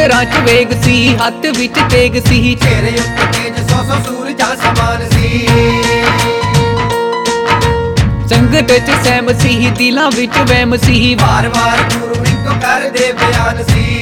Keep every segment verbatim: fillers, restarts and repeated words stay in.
ਅੱਖਰਾਂ ਚ ਵੇਗ ਸੀ, ਹੱਥ ਵਿੱਚ ਤੇਗ ਸੀ, ਚਿਹਰੇ ਉੱਤੇ ਤੇਜ ਸੌ ਸੌ ਸੂਰਜਾਂ ਸਮਾਨ ਸੀ। ਸੰਗਤ ਚ ਸਹਿਮ ਸੀ, ਦਿਲਾਂ ਵਿੱਚ ਵਹਿਮ ਸੀ, ਵਾਰ ਵਾਰ ਗੁਰੂ ਇੱਕੋ ਕਰਦੇ ਬਿਆਨ ਸੀ।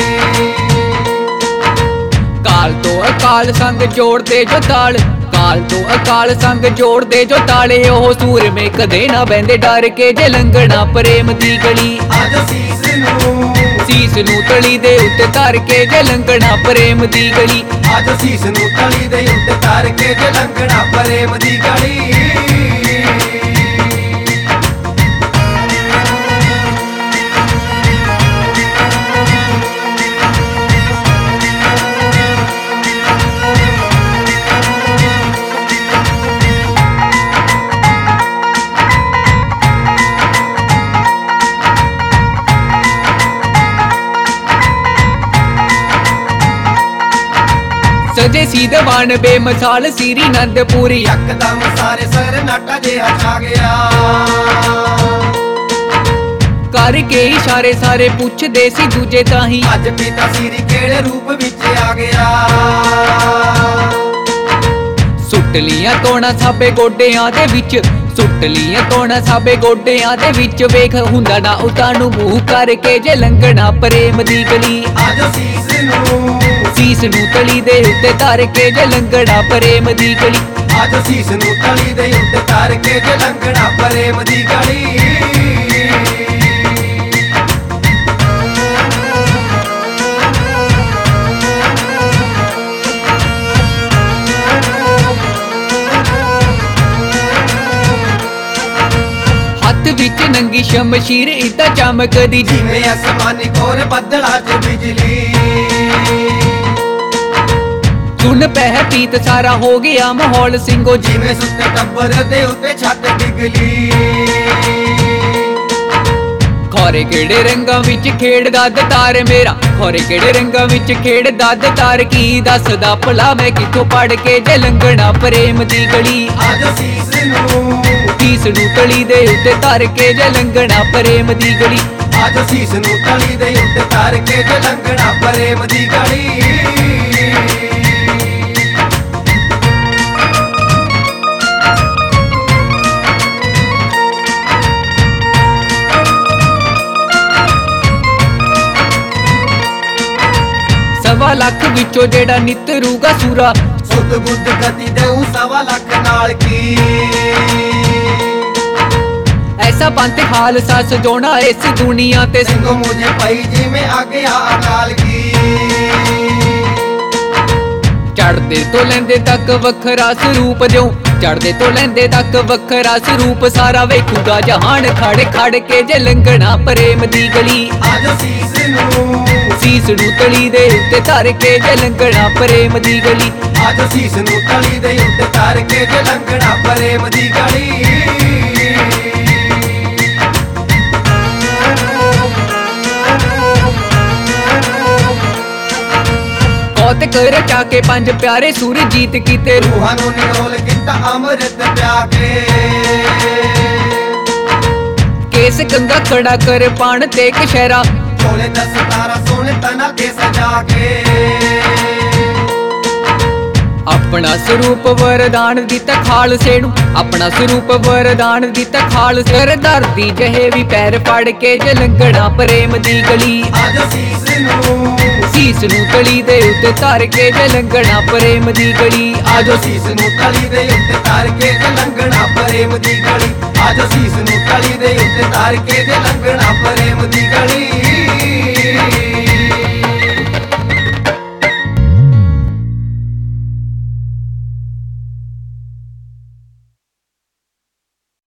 ਕਾਲ ਤੋਂ ਅਕਾਲ ਸੰਗ ਜੋੜਦੇ ਜੋ ਤਾਲ, ਕਾਲ ਤੋਂ ਅਕਾਲ ਸੰਗ ਜੋੜਦੇ ਜੋ ਤਾਲੇ, ਉਹ ਸੂਰਮੇ ਕਦੇ ਨਾ ਬਹਿੰਦੇ ਡਰ ਕੇ ਜੇ ਲੰਘਣਾ ਪ੍ਰੇਮ ਦੀ ਗਲੀ। ਆਜੋ ਸੀਸ ਨੂੰ ਸੀਸ ਨੂੰ ਤਲੀ ਦੇ ਉੱਤੇ ਧਰ ਕੇ ਜੇ ਲੰਘਣਾ ਪ੍ਰੇਮ ਦੀ ਗਲੀ। ਆਜੋ ਸੀਸ ਨੂੰ ਤਲੀ ਦੇ ਉੱਤੇ ਧਰ ਕੇ ਜੇ ਲੰਘਣਾ ਪ੍ਰੇਮ ਦੀ ਗਲੀ। ਸਜੇ ਸੀ ਦੀਵਾਨ ਬੇਮਿਸਾਲ ਸੀਰੀ ਨੰਦਪੁਰੀ, ਯਕਦਮ ਸਾਰੇ ਸਰਨਾਟਾ ਜਿਹਾ ਛਾ ਗਿਆ। ਕਰਕੇ ਇਸ਼ਾਰੇ ਸਾਰੇ ਪੁੱਛਦੇ ਸੀ ਦੂਜੇ ਤਾਹੀਂ, ਅੱਜ ਪਿਤਾ ਸੀਰੀ ਕਿਹੜੇ ਰੂਪ ਵਿੱਚ ਆ ਗਿਆ। ਸੁੱਟ ਲੀਆਂ ਤੋੜਾਂ ਸਾਬੇ ਗੋਡਿਆਂ ਦੇ ਵਿੱਚ, ਸੁੱਟ ਲੀਆਂ ਤੋੜਾਂ ਸਾਬੇ ਗੋਡਿਆਂ ਦੇ ਵਿੱਚ, ਵੇਖ ਹੁੰਦਾ ਨਾ ਉਤਾਂ ਨੂੰ ਮੂੰਹ ਕਰਕੇ ਜੇ ਲੰਘਣਾ ਪ੍ਰੇਮ ਦੀ ਗਲੀ। ਆਜੋ ਸੀਸ ਨੂੰ ਸੀਸ ਨੂੰ ਤਲੀ ਦੇ ਉੱਤੇ ਧਰ ਕੇ ਜੇ ਲੰਘਣਾ ਪ੍ਰੇਮ ਦੀ ਗਲੀ। ਆਜੋ ਸੀਸ ਨੂੰ ਤਲੀ ਦੇ ਉੱਤੇ ਧਰ ਕੇ ਜੇ ਲੰਘਣਾ ਪ੍ਰੇਮ ਦੀ ਗਲੀ। ਹੱਥ ਵਿੱਚ ਨੰਗੀ ਸ਼ਮਸ਼ੀਰ ਇਦਾਂ ਚਮਕਦੀ, ਜਿਵੇਂ ਅਸਮਾਨੀ ਕੋਰ ਬੱਦਲਾਂ 'ਚ ਬਿਜਲੀ। ਸੁਣ ਪਹਿ ਪੀਤ ਸਾਰਾ ਹੋ ਗਿਆ ਮਾਹੌਲ ਸਿੰਘੋ, ਜਿਵੇਂ ਸੁੱਤੇ ਟੱਬਰ ਦੇ ਉੱਤੇ ਛੱਤ ਡਿਗਲੀ। ਖੋਰੇ ਕਿਹੜੇ ਰੰਗਾਂ ਵਿੱਚ ਖੇਡਦਾ ਦਤਾਰ ਮੇਰਾ, ਖੋਰੇ ਕਿਹੜੇ ਰੰਗਾਂ ਵਿੱਚ ਖੇਡਦਾ ਦਤਾਰ, ਕੀ ਦੱਸਦਾ ਭਲਾ ਮੈਂ ਕਿੱਥੋਂ ਪੜ ਕੇ ਜੇ ਲੰਘਣਾ ਪ੍ਰੇਮ ਦੀ ਗਲੀ। ਆਜੋ ਸੀਸ ਨੂੰ ਸੀਸ ਨੂੰ ਤਲੀ ਦੇ ਉੱਤੇ ਧਰ ਕੇ ਜੇ ਲੰਘਣਾ ਪ੍ਰੇਮ ਦੀ ਗਲੀ। ਆਜੋ ਸੀਸ ਨੂੰ ਤਲੀ ਦੇ ਉੱਤੇ ਧਰ ਕੇ ਜੇ ਲੰਘਣਾ ਪ੍ਰੇਮ ਦੀ ਗਲੀ। ਸਵਾ ਲੱਖ ਵਿੱਚੋਂ ਜਿਹੜਾ ਨਿੱਤਰੂਗਾ ਸੂਰਾ, ਸੁਧ ਬੁੱਧ ਗਤੀ ਦੇਉ ਸਵਾ ਲੱਖ ਨਾਲ ਕੀ। ਐਸਾ ਪੰਥ ਖਾਲਸਾ ਸਜਾਉਣਾ ਇਸ ਦੁਨੀਆ ਤੇ, ਸਿੰਘੋ ਮੁਝੇ ਪਈ ਜਿਵੇਂ ਆ ਗਿਆ ਅਕਾਲ ਕੀ। ਚੜਦੇ ਤੋਂ ਲੈਂਦੇ ਤੱਕ ਵੱਖਰਾ ਸਰੂਪ ਦਿਓ, ਚੜਦੇ ਤੋਂ ਲੈਂਦੇ ਤੱਕ ਵੱਖਰਾ ਸਰੂਪ, ਸਾਰਾ ਵੇਖੂਗਾ ਜਹਾਨ ਖੜ ਖੜ ਕੇ ਜੇ ਲੰਘਣਾ ਪ੍ਰੇਮ ਦੀ ਗਲੀ। ਆਜੋ ਸੀਸ ਨੂੰ ਸੀਸ ਨੂੰ ਤਲੀ ਦੇ ਉੱਤੇ ਧਰ ਕੇ ਜੇ ਲੰਘਣਾ ਪ੍ਰੇਮ ਦੀ ਗਲੀ। ਆਜੋ ਸੀਸ ਨੂੰ ਤਲੀ ਦੇ ਉੱਤੇ ਧਰ ਕੇ ਜੇ ਲੰਘਣਾ ਪ੍ਰੇਮ ਦੀ ਗਲੀ। ਬਹੁਤ ਕਰ ਚਾ ਕੇ ਪੰਜ ਪਿਆਰੇ ਸੁਰ ਜੀਤ ਕੀਤੇ, ਰੂਹਾਂ ਨੂੰ ਨਿਰੋਲ ਕੀਤਾ ਅੰਮ੍ਰਿਤ ਪਿਆ ਕੇ। ਕੇਸ ਗੰਗਾ ਖੜਾ ਕਰ ਪਾਣ ਤੇ ਕਸ਼ਹਿਰਾ, ਚੋਲੇ ਦਸ ਤਾਰਾ ਸੋਨੇ ਤਨਾ ਤੇ ਸਜਾ ਕੇ। ਆਪਣਾ ਸਰੂਪ ਵਰਦਾਨ ਦਿੱਤਾ ਖਾਲਸੇ ਨੂੰ, ਆਪਣਾ ਸਰੂਪ ਵਰਦਾਨ ਦਿੱਤਾ ਖਾਲਸੇ, ਧਰਤੀ ਜਹੇ ਵੀ ਪੈਰ ਫੜ ਕੇ ਜੇ ਲੰਘਣਾ ਪ੍ਰੇਮ ਦੀ ਗਲੀ। ਆਜੋ ਸੀਸ ਨੂੰ ਸੀਸ ਨੂੰ ਤਲੀ ਦੇ ਉੱਤੇ ਧਰ ਕੇ ਜੇ ਲੰਘਣਾ ਪ੍ਰੇਮ ਦੀ ਗਲੀ। ਆਜੋ ਸੀਸ ਨੂੰ ਤਲੀ ਦੇ ਉੱਤੇ ਧਰ ਕੇ ਜੇ ਲੰਘਣਾ ਪ੍ਰੇਮ ਦੀ ਗਲੀ। ਆਜੋ ਸੀਸ ਨੂੰ ਤਲੀ ਦੇ ਉੱਤੇ ਧਰ ਕੇ ਜੇ ਲੰਘਣਾ ਪ੍ਰੇਮ ਦੀ ਗਲੀ।